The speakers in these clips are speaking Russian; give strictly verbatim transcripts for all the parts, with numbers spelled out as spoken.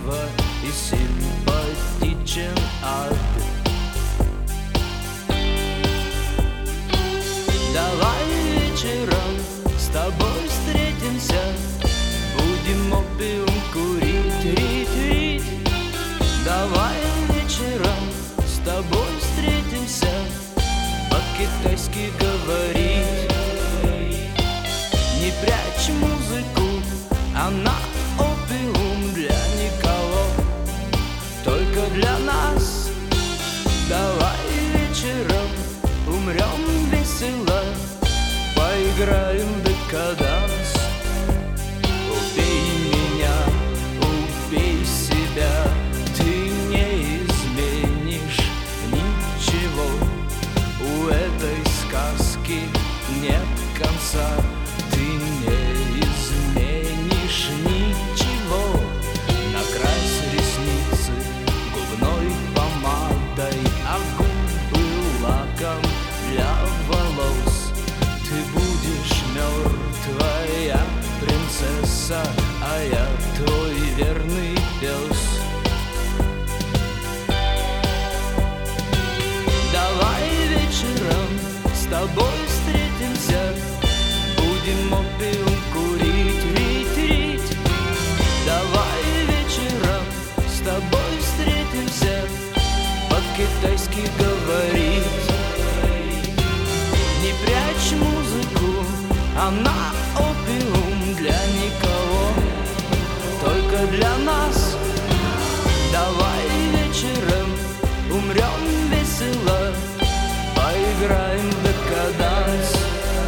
красиво и симпатичен ад. Давай вечером с тобой встретимся, будем опиум курить, рить, рить. Давай вечером с тобой встретимся, по-китайски говорить. Не прячь музыку, она опиум для никого, только для нас. Давай вечером умрем весело, поиграем в декаданс. Убей меня, убей себя, ты не изменишь ничего. У этой сказки нет конца, ты не изменишь ничего. Накрась ресницы губной помадой, а губы лаком для волос. Ты будешь мертвая принцесса, а я твой верный пес. Давай вечером с тобой встретимся, будем опиум курить, рить, рить. Давай вечером с тобой встретимся, по-китайски говорить. Не прячь музыку, она опиум для никого, только для нас. Давай вечером умрем весело, поиграем в декаданс.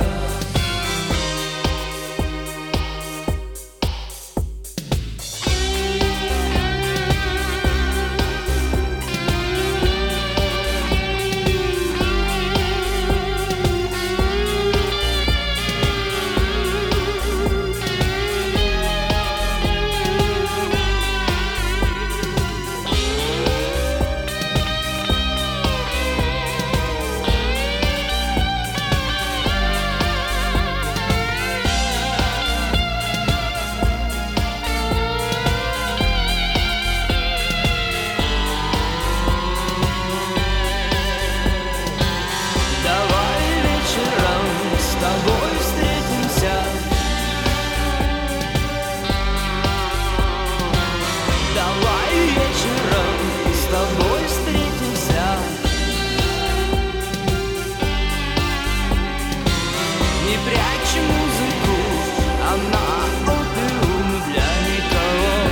Не прячь музыку, она опиум для никого,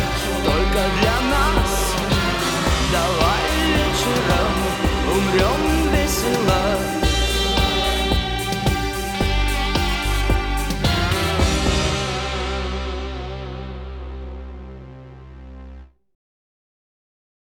только для нас. Давай вечером умрем